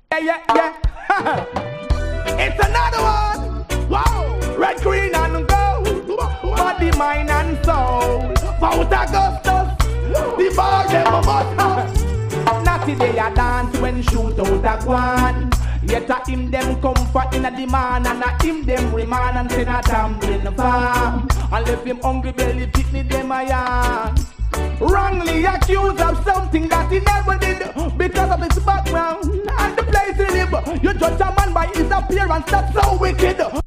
Yeah. It's another one. Wow. Red, green, and gold. Body, mind, and soul. Mount Augustus. The bar, them a must have. Natty they a dance when shoot out a guan. Yet a him them comfort in a demand, and a him them remand and send a tumbling farm. And left him hungry belly picnic them a yarn. Wrongly accused of something that he never did because of his background and the place he live. You judge a man by his appearance, that's so wicked.